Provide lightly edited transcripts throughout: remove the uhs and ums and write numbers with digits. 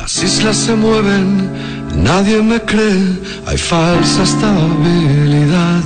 Las islas se mueven, nadie me cree, hay falsa estabilidad.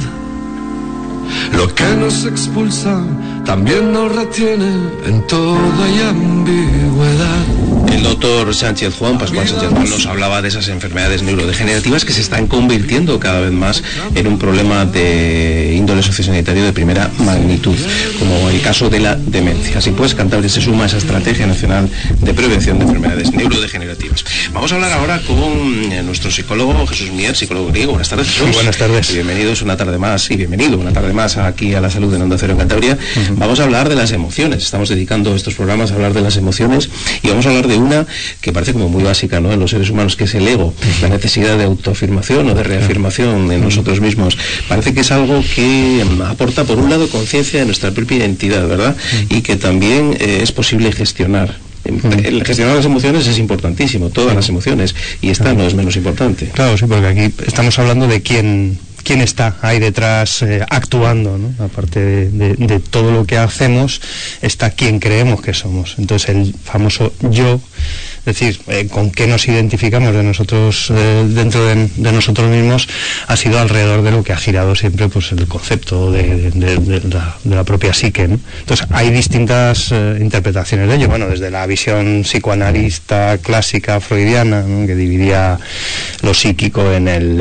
Lo que nos expulsa también nos retiene, en todo hay ambigüedad. El doctor Sánchez Juan, Pascual Sánchez Juan, nos hablaba de esas enfermedades neurodegenerativas que se están convirtiendo cada vez más en un problema de índole sociosanitario de primera magnitud, como el caso de la demencia. Así pues, Cantabria se suma a esa Estrategia Nacional de Prevención de Enfermedades Neurodegenerativas. Vamos a hablar ahora con nuestro psicólogo Jesús Mier, psicólogo griego. Buenas tardes, Jesús. Buenas tardes. Y bienvenidos una tarde más, y bienvenido una tarde más aquí a La Salud en Onda Cero en Cantabria. Vamos a hablar de las emociones. Estamos dedicando estos programas a hablar de las emociones, y vamos a hablar de una que parece como muy básica, ¿no?, en los seres humanos, que es el ego, la necesidad de autoafirmación o de reafirmación en nosotros mismos. Parece que es algo que aporta, por un lado, conciencia de nuestra propia identidad, ¿verdad? Y que también es posible gestionar. El gestionar las emociones es importantísimo, todas las emociones, y esta no es menos importante. Claro, sí, porque aquí estamos hablando de quién está ahí detrás actuando, ¿no? Aparte de todo lo que hacemos, está quien creemos que somos. Entonces el famoso yo, es decir, con qué nos identificamos de nosotros, dentro de nosotros mismos, ha sido alrededor de lo que ha girado siempre, pues, el concepto de la propia psique, ¿no? Entonces hay distintas interpretaciones de ello, bueno, desde la visión psicoanalista clásica freudiana, ¿no?, que dividía lo psíquico en el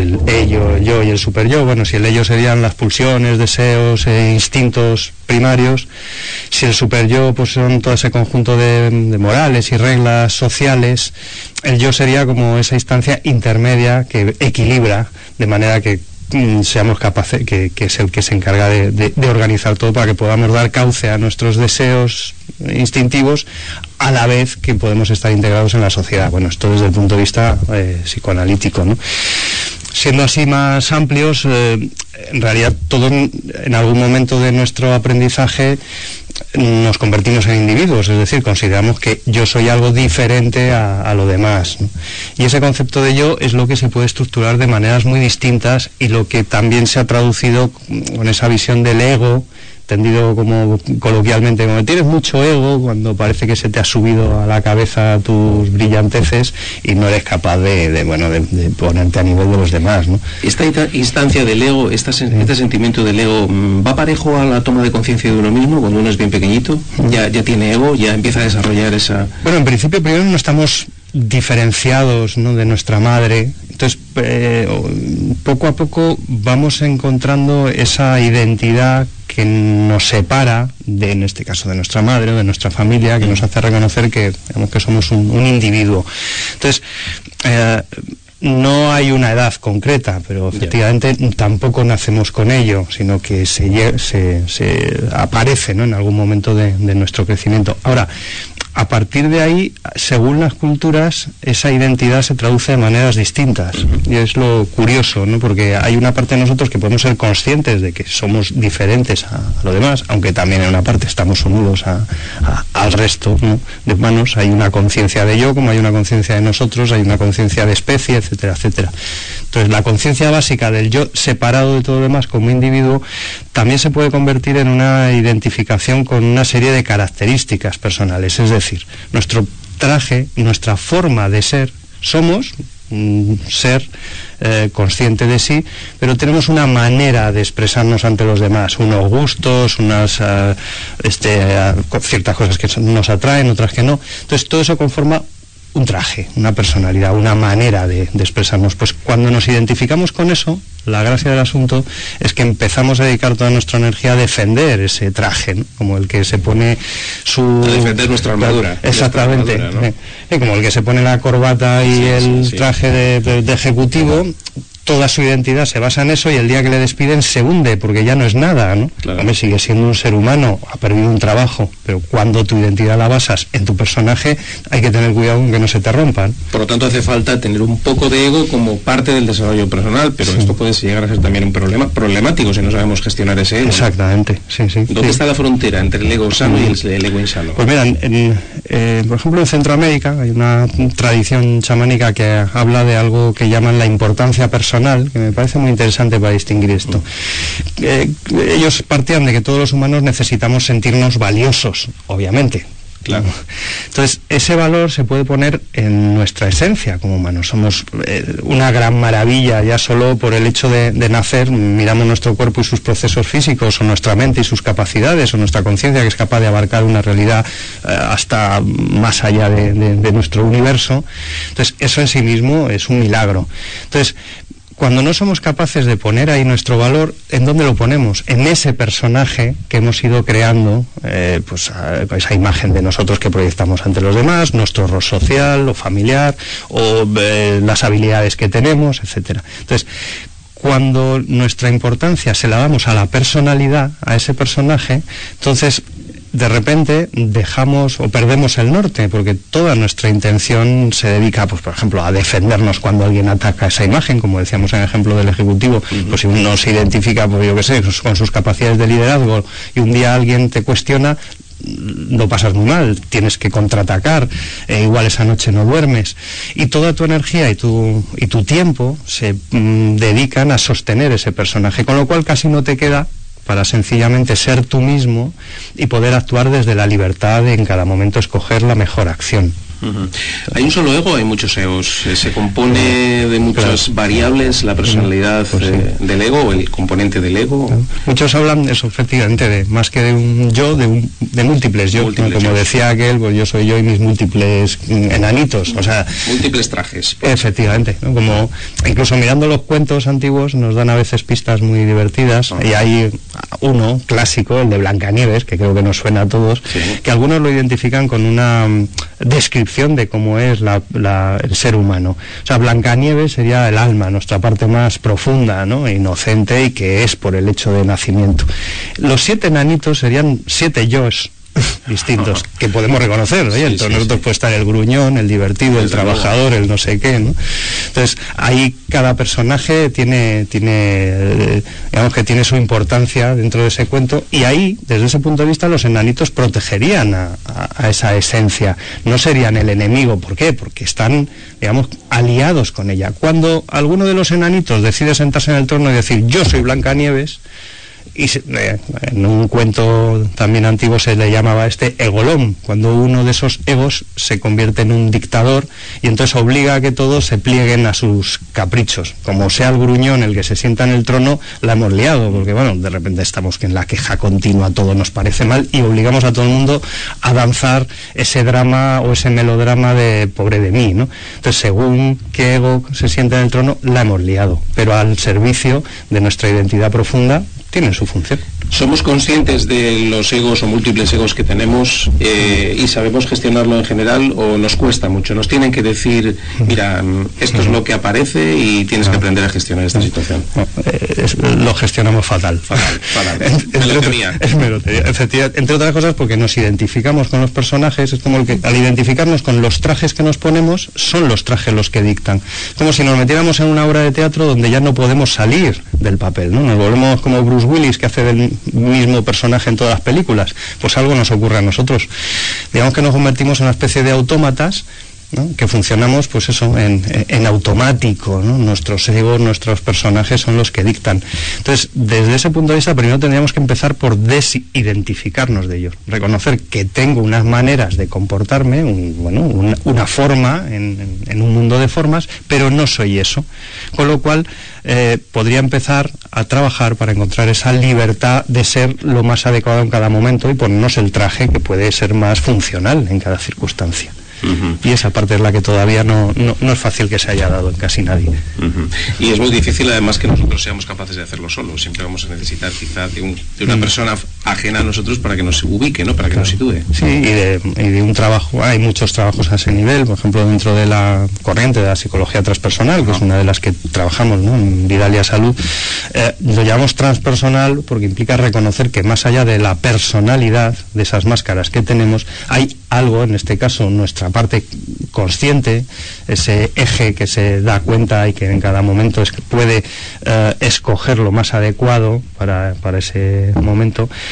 ello, el yo y el superyo. Bueno, si el ello serían las pulsiones, deseos e instintos primarios, si el superyo, pues, son todo ese conjunto de morales y reglas sociales, el yo sería como esa instancia intermedia que equilibra, de manera que seamos capaces, que es el que se encarga de organizar todo para que podamos dar cauce a nuestros deseos instintivos, a la vez que podemos estar integrados en la sociedad. Bueno, esto desde el punto de vista psicoanalítico, ¿no? Siendo así más amplios, en realidad todos en algún momento de nuestro aprendizaje nos convertimos en individuos, es decir, consideramos que yo soy algo diferente a lo demás, ¿no? Y ese concepto de yo es lo que se puede estructurar de maneras muy distintas, y lo que también se ha traducido con esa visión del ego, entendido como coloquialmente, como tienes mucho ego, cuando parece que se te ha subido a la cabeza tus brillanteces y no eres capaz de ponerte a nivel de los demás, ¿no? Esta instancia del ego, este sentimiento del ego, ¿va parejo a la toma de conciencia de uno mismo cuando uno es bien pequeñito? ¿Ya tiene ego? ¿Ya empieza a desarrollar esa...? Bueno, en principio primero no estamos diferenciados, ¿no?, de nuestra madre. Entonces, poco a poco vamos encontrando esa identidad que nos separa, en este caso, de nuestra madre o de nuestra familia, que nos hace reconocer que, digamos, que somos un individuo. Entonces, no hay una edad concreta, pero efectivamente tampoco nacemos con ello, sino que se aparece, ¿no?, en algún momento de nuestro crecimiento. Ahora, a partir de ahí, según las culturas, esa identidad se traduce de maneras distintas. Y es lo curioso, ¿no?, porque hay una parte de nosotros que podemos ser conscientes de que somos diferentes a lo demás, aunque también en una parte estamos unidos al resto, ¿no?, de humanos. Hay una conciencia de yo, como hay una conciencia de nosotros, hay una conciencia de especie, etcétera, etcétera. Entonces, la conciencia básica del yo separado de todo lo demás como individuo también se puede convertir en una identificación con una serie de características personales. Es decir, nuestro traje y nuestra forma de ser, somos un ser consciente de sí, pero tenemos una manera de expresarnos ante los demás, unos gustos, ciertas cosas que nos atraen, otras que no. Entonces, todo eso conforma un traje, una personalidad, una manera de expresarnos. Pues cuando nos identificamos con eso, la gracia del asunto es que empezamos a dedicar toda nuestra energía a defender ese traje, ¿no?, como el que se pone a defender nuestra armadura. Exactamente. Nuestra armadura, ¿no? Como el que se pone la corbata y el traje de ejecutivo. Toda su identidad se basa en eso, y el día que le despiden se hunde, porque ya no es nada, ¿no? Claro. Hombre, sigue siendo un ser humano, ha perdido un trabajo, pero cuando tu identidad la basas en tu personaje, hay que tener cuidado con que no se te rompan. Por lo tanto, hace falta tener un poco de ego como parte del desarrollo personal, pero esto puede llegar a ser también un problema problemático si no sabemos gestionar ese ego. Exactamente, sí. ¿Dónde está la frontera entre el ego sano y el ego insano? Pues mira, por ejemplo, en Centroamérica hay una tradición chamánica que habla de algo que llaman la importancia personal, que me parece muy interesante para distinguir esto. Ellos partían de que todos los humanos necesitamos sentirnos valiosos, obviamente, Claro. Entonces, ese valor se puede poner en nuestra esencia como humanos. Somos una gran maravilla, ya solo por el hecho de nacer, miramos nuestro cuerpo y sus procesos físicos, o nuestra mente y sus capacidades, o nuestra conciencia, que es capaz de abarcar una realidad hasta más allá de nuestro universo. Entonces, eso en sí mismo es un milagro. Entonces, cuando no somos capaces de poner ahí nuestro valor, ¿en dónde lo ponemos? En ese personaje que hemos ido creando, pues esa imagen de nosotros que proyectamos ante los demás, nuestro rol social o familiar, o las habilidades que tenemos, etcétera. Entonces, cuando nuestra importancia se la damos a la personalidad, a ese personaje, entonces de repente dejamos o perdemos el norte, porque toda nuestra intención se dedica, pues por ejemplo, a defendernos cuando alguien ataca esa imagen, como decíamos en el ejemplo del Ejecutivo. Pues si uno se identifica, pues yo qué sé, con sus capacidades de liderazgo, y un día alguien te cuestiona, lo pasas muy mal, tienes que contraatacar, igual esa noche no duermes, y toda tu energía y tu tiempo se dedican a sostener ese personaje, con lo cual casi no te queda para sencillamente ser tú mismo y poder actuar desde la libertad de en cada momento escoger la mejor acción. ¿Hay un solo ego o hay muchos egos? ¿Se compone de muchas variables la personalidad del ego, o el componente del ego? Muchos hablan de eso, efectivamente, de más que de un yo, de múltiples yo. Como decía aquel, pues yo soy yo y mis múltiples enanitos, o sea... múltiples trajes. Efectivamente, ¿no? Como incluso mirando los cuentos antiguos nos dan a veces pistas muy divertidas, y hay uno clásico, el de Blancanieves, que creo que nos suena a todos, que algunos lo identifican con una descripción de cómo es el ser humano. O sea, Blancanieves sería el alma, nuestra parte más profunda, ¿no? Inocente, y que es por el hecho de nacimiento. Los 7 enanitos serían 7 yo's distintos que podemos reconocer, ¿no? Entonces nosotros puede estar el gruñón, el divertido, el trabajador, el no sé qué, ¿no? Entonces ahí cada personaje tiene digamos que tiene su importancia dentro de ese cuento, y ahí desde ese punto de vista los enanitos protegerían a esa esencia, no serían el enemigo. ¿Por qué? Porque están, digamos, aliados con ella. Cuando alguno de los enanitos decide sentarse en el trono y decir yo soy Blancanieves, y en un cuento también antiguo se le llamaba egolón, cuando uno de esos egos se convierte en un dictador y entonces obliga a que todos se plieguen a sus caprichos. Como sea el gruñón el que se sienta en el trono, la hemos liado, porque bueno, de repente estamos en la queja continua, todo nos parece mal, y obligamos a todo el mundo a danzar ese drama o ese melodrama de pobre de mí, ¿no? Entonces, según qué ego se sienta en el trono, la hemos liado, pero al servicio de nuestra identidad profunda tienen su función. ¿Somos conscientes de los egos o múltiples egos que tenemos y sabemos gestionarlo en general, o nos cuesta mucho? Nos tienen que decir, mira, esto es lo que aparece y tienes que aprender a gestionar esta situación. Lo gestionamos fatal. Melotería. Es melotería, efectivamente, entre otras cosas porque nos identificamos con los personajes. Es como que al identificarnos con los trajes que nos ponemos, son los trajes los que dictan. Es como si nos metiéramos en una obra de teatro donde ya no podemos salir del papel, ¿no? Nos volvemos como Bruce Willis, que hace del mismo personaje en todas las películas. Pues algo nos ocurre a nosotros. Digamos que nos convertimos en una especie de autómatas, ¿no? Que funcionamos, pues eso, en automático, ¿no? Nuestros egos, nuestros personajes son los que dictan. Entonces, desde ese punto de vista, primero tendríamos que empezar por desidentificarnos de ellos, reconocer que tengo unas maneras de comportarme, una forma en un mundo de formas, pero no soy eso. Con lo cual, podría empezar a trabajar para encontrar esa libertad de ser lo más adecuado en cada momento y ponernos el traje que puede ser más funcional en cada circunstancia. Y esa parte es la que todavía no es fácil que se haya dado en casi nadie. Y es muy difícil además que nosotros seamos capaces de hacerlo solos. Siempre vamos a necesitar quizá de una persona ajena a nosotros para que nos ubique, ¿no? Para que nos sitúe. Sí, y de un trabajo. Hay muchos trabajos a ese nivel, por ejemplo, dentro de la corriente de la psicología transpersonal, que es una de las que trabajamos, ¿no? En Vidalia Salud. Lo llamamos transpersonal porque implica reconocer que más allá de la personalidad, de esas máscaras que tenemos, hay algo, en este caso nuestra parte consciente, ese eje que se da cuenta y que en cada momento puede escoger lo más adecuado para ese momento. Entonces,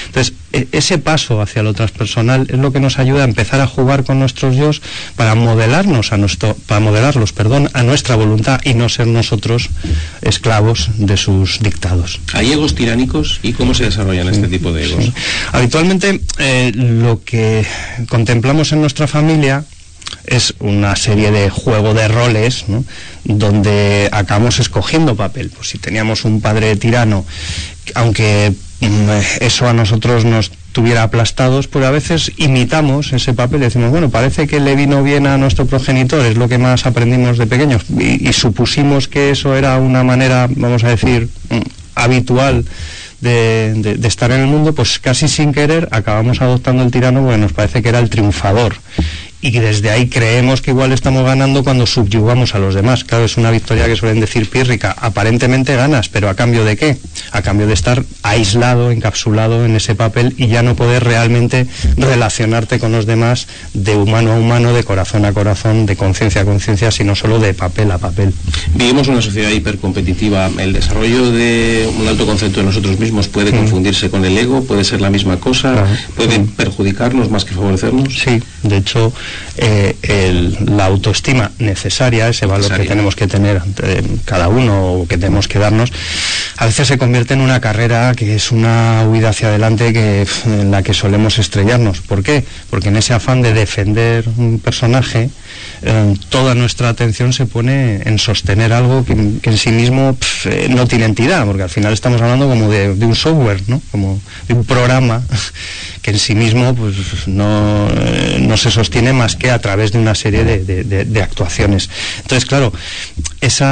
ese paso hacia lo transpersonal es lo que nos ayuda a empezar a jugar con nuestros yos para modelarlos, a nuestra voluntad y no ser nosotros esclavos de sus dictados. ¿Hay egos tiránicos y cómo se desarrollan este tipo de egos? Habitualmente lo que contemplamos en nuestra familia es una serie de juego de roles, ¿no?, donde acabamos escogiendo papel. Pues si teníamos un padre tirano, aunque eso a nosotros nos tuviera aplastados, pues a veces imitamos ese papel y decimos, bueno, parece que le vino bien a nuestro progenitor, es lo que más aprendimos de pequeños, y supusimos que eso era una manera, vamos a decir, habitual de estar en el mundo, pues casi sin querer acabamos adoptando el tirano porque nos parece que era el triunfador. Y desde ahí creemos que igual estamos ganando cuando subyugamos a los demás. Claro, es una victoria que suelen decir pírrica. Aparentemente ganas, pero ¿a cambio de qué? A cambio de estar aislado, encapsulado en ese papel y ya no poder realmente relacionarte con los demás de humano a humano, de corazón a corazón, de conciencia a conciencia, sino solo de papel a papel. Vivimos una sociedad hipercompetitiva. ¿El desarrollo de un alto concepto de nosotros mismos puede confundirse con el ego? ¿Puede ser la misma cosa? ¿Puede perjudicarnos más que favorecernos? Sí, de hecho, la autoestima necesaria, ese valor que tenemos que tener cada uno o que tenemos que darnos, a veces se convierte en una carrera que es una huida hacia adelante en la que solemos estrellarnos. ¿Por qué? Porque en ese afán de defender un personaje, toda nuestra atención se pone en sostener algo que en sí mismo no tiene entidad, porque al final estamos hablando como de un software, ¿no?, como de un programa que en sí mismo pues no se sostiene más que a través de una serie de actuaciones. Entonces, claro, es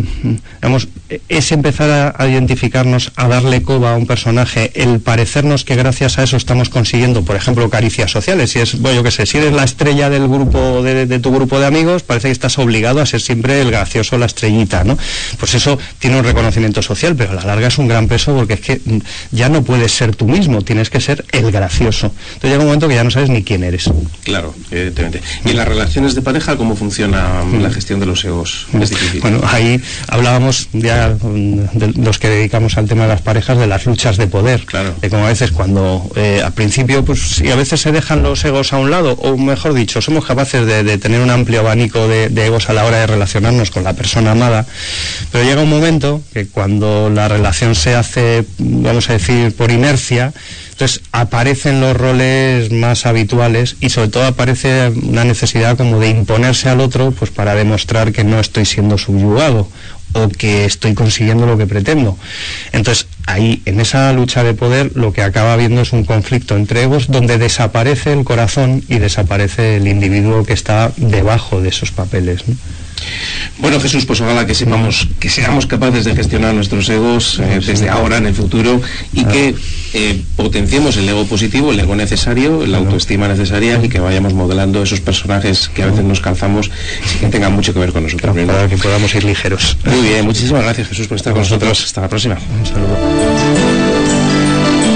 empezar a identificarnos, a darle coba a un personaje, el parecernos que gracias a eso estamos consiguiendo, por ejemplo, caricias sociales. Si es, bueno, yo qué sé, si eres la estrella del grupo, de tu grupo de amigos, parece que estás obligado a ser siempre el gracioso, la estrellita, ¿no? Pues eso tiene un reconocimiento social, pero a la larga es un gran peso, porque es que ya no puedes ser tú mismo, tienes que ser el gracioso. Entonces llega un momento que ya no sabes ni quién eres. Claro, evidentemente. ¿Y en las relaciones de pareja cómo funciona la gestión de los egos? Es difícil. Bueno, ahí hablábamos ya de los que dedicamos al tema de las parejas, de las luchas de poder. Claro. De cómo a veces cuando al principio, pues sí, a veces se dejan los egos a un lado, o mejor dicho, somos capaces de tener un amplio abanico de egos a la hora de relacionarnos con la persona amada, pero llega un momento que cuando la relación se hace, vamos a decir, por inercia, entonces aparecen los roles más habituales y sobre todo aparece una necesidad como de imponerse al otro, pues para demostrar que no estoy siendo subyugado o que estoy consiguiendo lo que pretendo. Entonces ahí, en esa lucha de poder, lo que acaba habiendo es un conflicto entre egos donde desaparece el corazón y desaparece el individuo que está debajo de esos papeles, ¿no? Bueno, Jesús, pues ojalá que sepamos, que seamos capaces de gestionar nuestros egos desde ahora, en el futuro, y que potenciemos el ego positivo, el ego necesario, la autoestima necesaria, y que vayamos modelando esos personajes que a veces nos calzamos y que tengan mucho que ver con nosotros. Para que podamos ir ligeros. Muy bien, muchísimas gracias, Jesús, por estar con nosotros. Hasta la próxima. Un saludo.